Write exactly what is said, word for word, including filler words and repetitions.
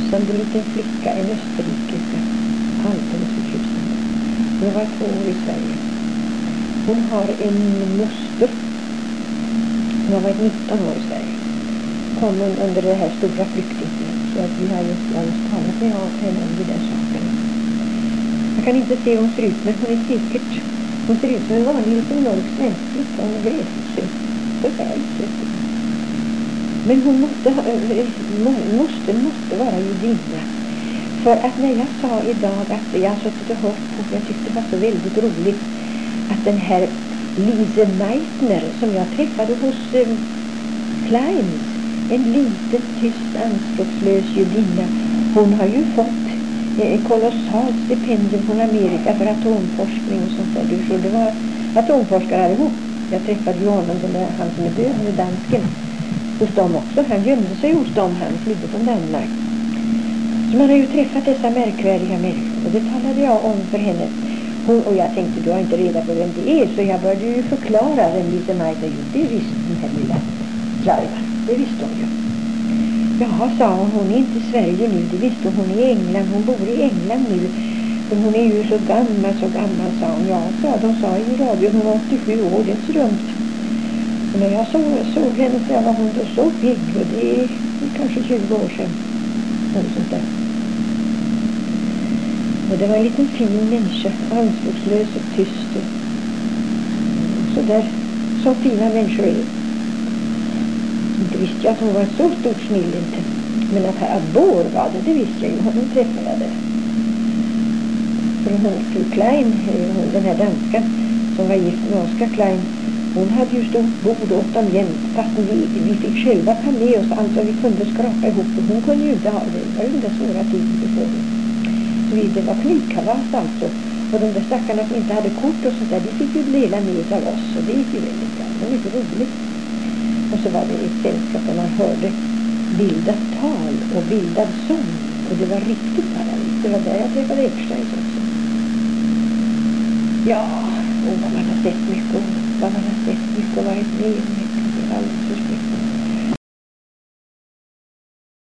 förtjusande liten flicka, en österrikiska. Alldeles förtjusande. Hon har varit två år i Sverige. Hon har en moster. Hon har varit nitton år i Sverige. Kom hon under det här stora flyktingtiden. Så att vi har just, jag har just talat med henne om de där sakerna. Jag kan inte se hur hon ser ut, men hon är säkert. Hon ser ut som en vanlig liten norsk svensk flicka. Hon är gräsig. Förfärligt söt. Men hon måste, måste, måste vara judinna. För att när jag sa idag att jag har suttit och hört på, jag tyckte det var så väldigt roligt att den här Lise Meitner som jag träffade hos um, Kleins, en liten, tyst, anspråkslös judinna, hon har ju fått ett kolossalt stipendium från Amerika för atomforskning och sånt där. Du tror det var atomforskare allihop. Jag träffade ju honom, den där, han som är död med dansken, hos dem också. Han gömde sig hos dem, han flydde från Danmark. Så man har ju träffat dessa märkvärdiga människor. Och det talade jag om för henne. Hon, och jag tänkte, du har inte reda på vem det är. Så jag började ju förklara den lite Majda. Jo, det visste den här lilla Clive. Det visste hon ju. Jaha, sa hon, hon är inte i Sverige nu. Det visste hon, hon är i England. Hon bor i England nu. Men hon är ju så gammal, så gammal, sa hon. Ja, sa de sa i radio, hon var åttiosju år, det är inte så dumt. Och när jag såg, såg henne så var hon då så pigg. Och det är kanske tjugo år sedan. Något sånt där. Och det var en liten fin människa, anspråkslös och tyst. Och så där, så fina människor är. Inte visste jag att hon var så stort smill inte. Men att här Bor var det, det visste jag ju. Hon träffade det. För hon, fru Klein, den här danskan som var gift med Oskar Klein, hon hade ju stort bord åt dem jämt. Fast vi, vi fick själva ta med oss allt vad vi kunde skrapa ihop. Och hon kunde ju inte ha det. Det var ju den där svåra tiden before. Så vi, det var knivkalas alltså. Och de där stackarna som inte hade kort och sånt där, de fick ju dela med av oss. Och det gick ju väldigt bra. Det var mycket roligt. Och så var det ett sällskap där man hörde bildat tal och bildad sång. Och det var riktigt parallellt. Det var där jag träffade Ekstein också. Ja, och vad man har sett mycket och vad man har sett mycket och varit med mycket. Det är alldeles förskräckligt.